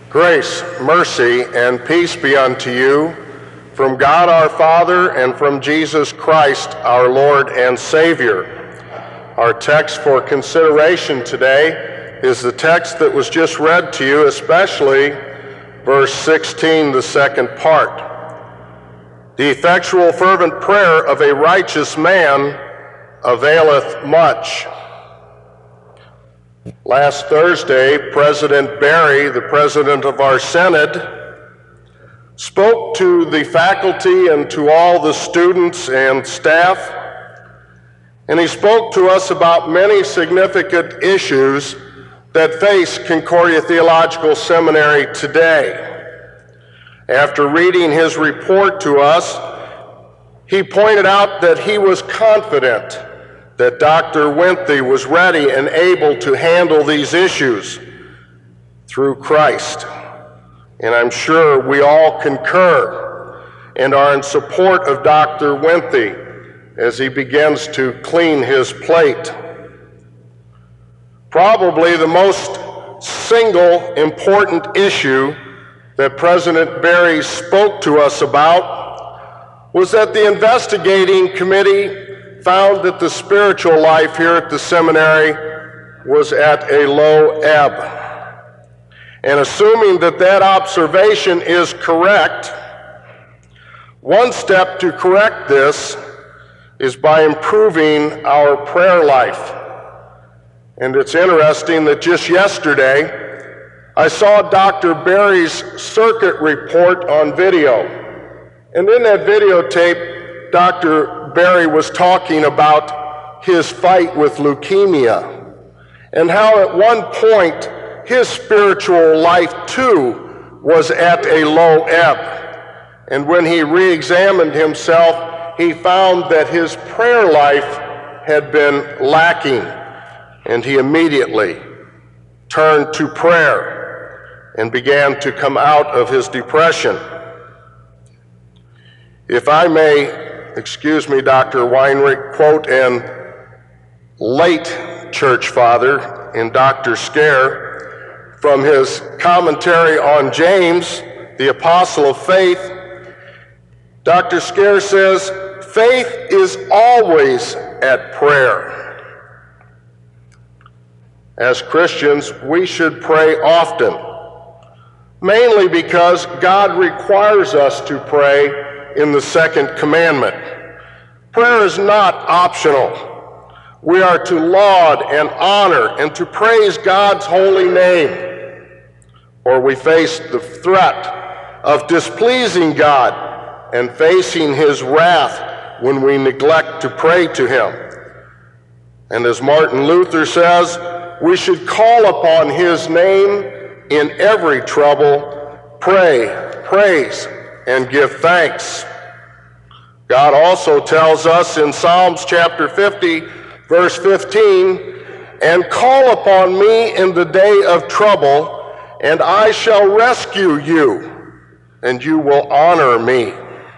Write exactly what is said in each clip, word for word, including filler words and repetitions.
Grace, mercy, and peace be unto you from God our Father and from Jesus Christ our Lord and Savior. Our text for consideration today is the text that was just read to you, especially verse sixteen, the second part. The effectual fervent prayer of a righteous man availeth much. Last Thursday, President Barry, the president of our Synod, spoke to the faculty and to all the students and staff, and he spoke to us about many significant issues that face Concordia Theological Seminary today. After reading his report to us, he pointed out that he was confident that Doctor Winthy was ready and able to handle these issues through Christ. And I'm sure we all concur and are in support of Doctor Winthy as he begins to clean his plate. Probably the most single important issue that President Barry spoke to us about was that the investigating committee found that the spiritual life here at the seminary was at a low ebb. And assuming that that observation is correct, one step to correct this is by improving our prayer life. And it's interesting that just yesterday, I saw Doctor Barry's circuit report on video. And in that videotape, Doctor Barry was talking about his fight with leukemia and how at one point his spiritual life too was at a low ebb. And when he re-examined himself, he found that his prayer life had been lacking, and he immediately turned to prayer and began to come out of his depression. If I may, excuse me, Doctor Weinrich, quote an late church father in Doctor Scare from his commentary on James, the apostle of faith. Doctor Scare says, faith is always at prayer. As Christians, we should pray often, mainly because God requires us to pray in the second commandment. Prayer is not optional. We are to laud and honor and to praise God's holy name, or we face the threat of displeasing God and facing his wrath when we neglect to pray to him. And as Martin Luther says, we should call upon his name in every trouble, pray, praise, and give thanks. God also tells us in Psalms chapter fifty, verse fifteen, and call upon me in the day of trouble, and I shall rescue you, and you will honor me.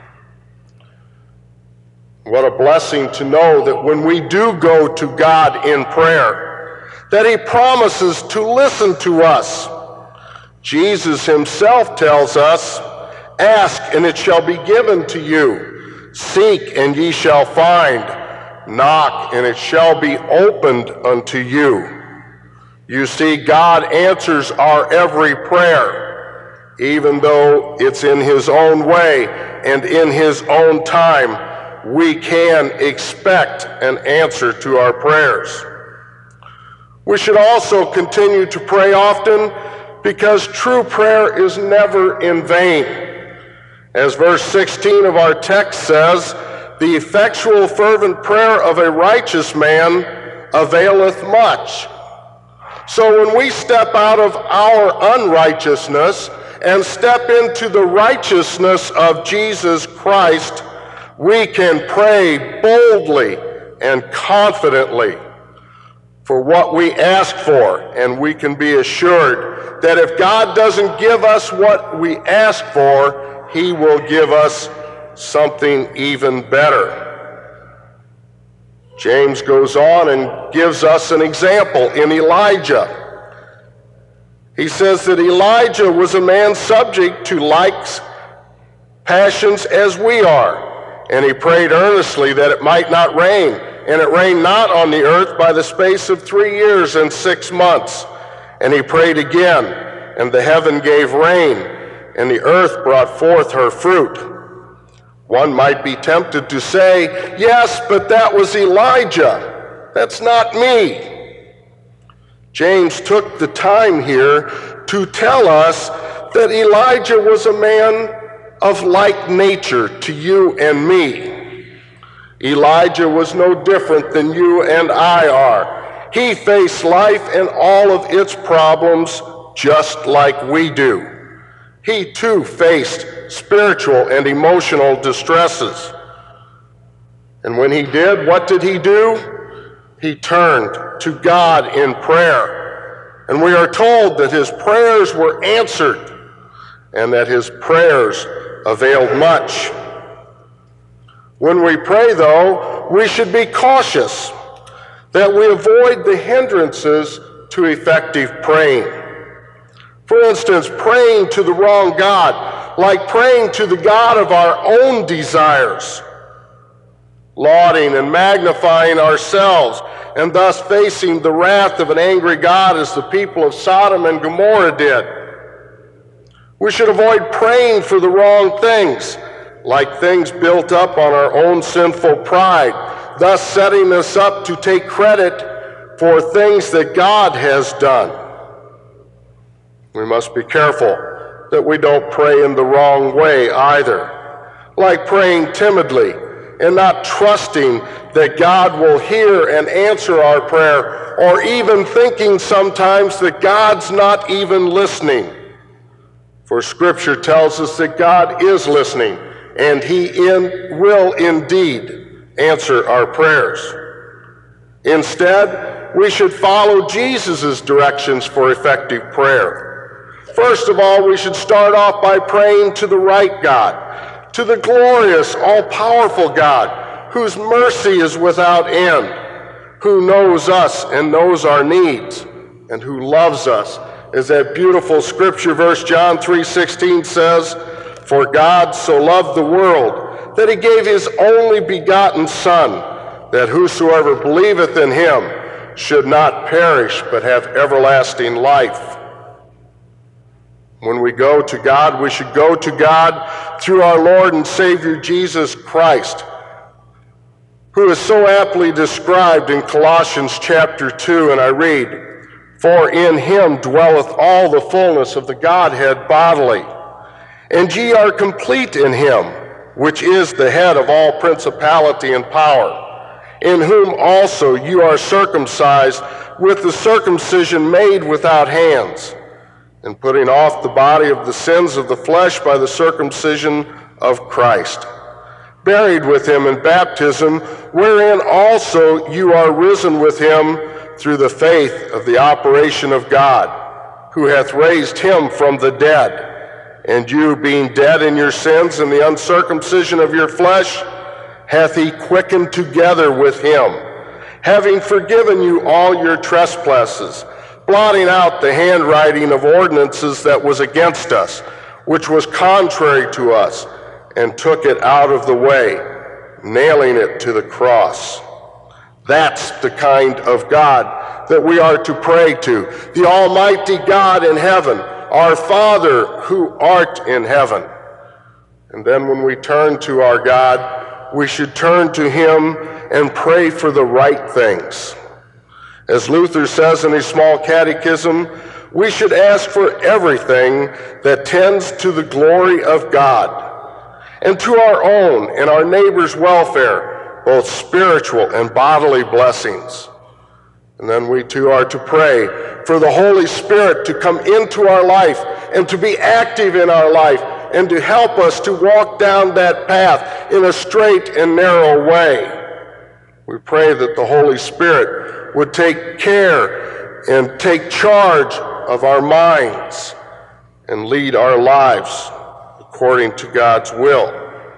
What a blessing to know that when we do go to God in prayer, that he promises to listen to us. Jesus himself tells us, ask and it shall be given to you. Seek and ye shall find. Knock and it shall be opened unto you. You see, God answers our every prayer, even though it's in his own way and in his own time. We can expect an answer to our prayers. We should also continue to pray often because true prayer is never in vain. As verse sixteen of our text says, the effectual fervent prayer of a righteous man availeth much. So when we step out of our unrighteousness and step into the righteousness of Jesus Christ, we can pray boldly and confidently for what we ask for, and we can be assured that if God doesn't give us what we ask for, he will give us something even better. James goes on and gives us an example in Elijah. He says that Elijah was a man subject to likes, passions as we are, and he prayed earnestly that it might not rain, and it rained not on the earth by the space of three years and six months. And he prayed again, and the heaven gave rain, and the earth brought forth her fruit. One might be tempted to say, yes, but that was Elijah. That's not me. James took the time here to tell us that Elijah was a man of like nature to you and me. Elijah was no different than you and I are. He faced life and all of its problems just like we do. He too faced spiritual and emotional distresses. And when he did, what did he do? He turned to God in prayer. And we are told that his prayers were answered and that his prayers availed much. When we pray, though, we should be cautious that we avoid the hindrances to effective praying. For instance, praying to the wrong God, like praying to the God of our own desires, lauding and magnifying ourselves, and thus facing the wrath of an angry God as the people of Sodom and Gomorrah did. We should avoid praying for the wrong things, like things built up on our own sinful pride, thus setting us up to take credit for things that God has done. We must be careful that we don't pray in the wrong way either, like praying timidly and not trusting that God will hear and answer our prayer, or even thinking sometimes that God's not even listening. For Scripture tells us that God is listening, and he in, will indeed answer our prayers. Instead, we should follow Jesus' directions for effective prayer. First of all, we should start off by praying to the right God, to the glorious, all-powerful God, whose mercy is without end, who knows us and knows our needs, and who loves us. As that beautiful scripture verse John three sixteen says, "For God so loved the world, that he gave his only begotten Son, that whosoever believeth in him should not perish, but have everlasting life." When we go to God, we should go to God through our Lord and Savior Jesus Christ, who is so aptly described in Colossians chapter two, and I read, "For in him dwelleth all the fullness of the Godhead bodily, and ye are complete in him, which is the head of all principality and power, in whom also you are circumcised with the circumcision made without hands, and putting off the body of the sins of the flesh by the circumcision of Christ, buried with him in baptism, wherein also you are risen with him through the faith of the operation of God, who hath raised him from the dead. And you, being dead in your sins and the uncircumcision of your flesh, hath he quickened together with him, having forgiven you all your trespasses, blotting out the handwriting of ordinances that was against us, which was contrary to us, and took it out of the way, nailing it to the cross. That's the kind of God that we are to pray to, the Almighty God in heaven, our Father who art in heaven. And then when we turn to our God, we should turn to him and pray for the right things. As Luther says in his small catechism, we should ask for everything that tends to the glory of God and to our own and our neighbor's welfare, both spiritual and bodily blessings. And then we too are to pray for the Holy Spirit to come into our life and to be active in our life and to help us to walk down that path in a straight and narrow way. We pray that the Holy Spirit would take care and take charge of our minds and lead our lives according to God's will.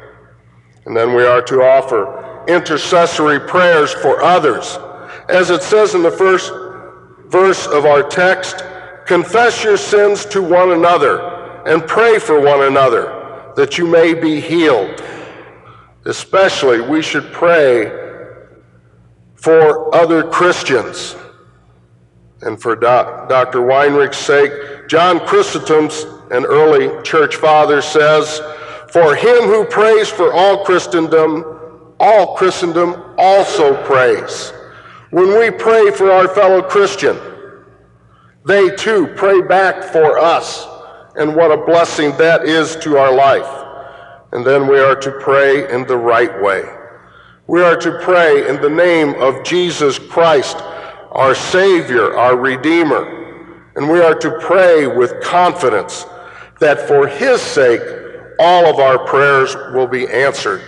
And then we are to offer intercessory prayers for others. As it says in the first verse of our text, Confess your sins to one another and pray for one another that you may be healed. Especially, we should pray for other Christians. And for Doctor Weinrich's sake, John Chrysostom, an early church father, says, "For him who prays for all Christendom, all Christendom also prays." When we pray for our fellow Christian, they too pray back for us, and what a blessing that is to our life. And then we are to pray in the right way. We are to pray in the name of Jesus Christ, our Savior, our Redeemer, and we are to pray with confidence that for his sake, all of our prayers will be answered.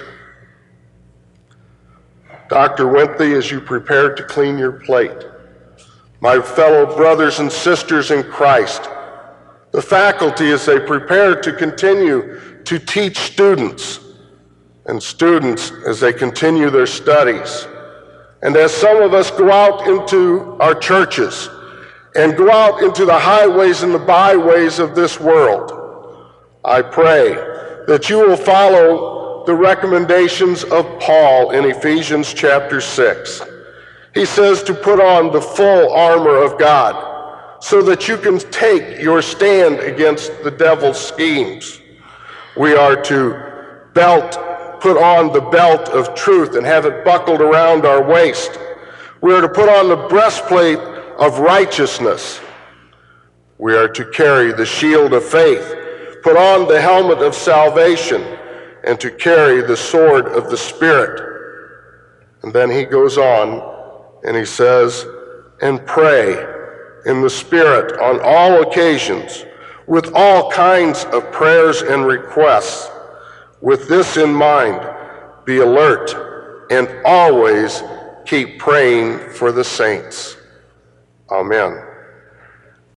Doctor Winthy, as you prepare to clean your plate, my fellow brothers and sisters in Christ, the faculty as they prepare to continue to teach students, and students as they continue their studies, and as some of us go out into our churches and go out into the highways and the byways of this world, I pray that you will follow the recommendations of Paul in Ephesians chapter six. He says to put on the full armor of God so that you can take your stand against the devil's schemes. We are to belt, put on the belt of truth and have it buckled around our waist. We are to put on the breastplate of righteousness. We are to carry the shield of faith, put on the helmet of salvation, and to carry the sword of the Spirit. And then he goes on and he says, and pray in the Spirit on all occasions, with all kinds of prayers and requests. With this in mind, be alert and always keep praying for the saints. Amen.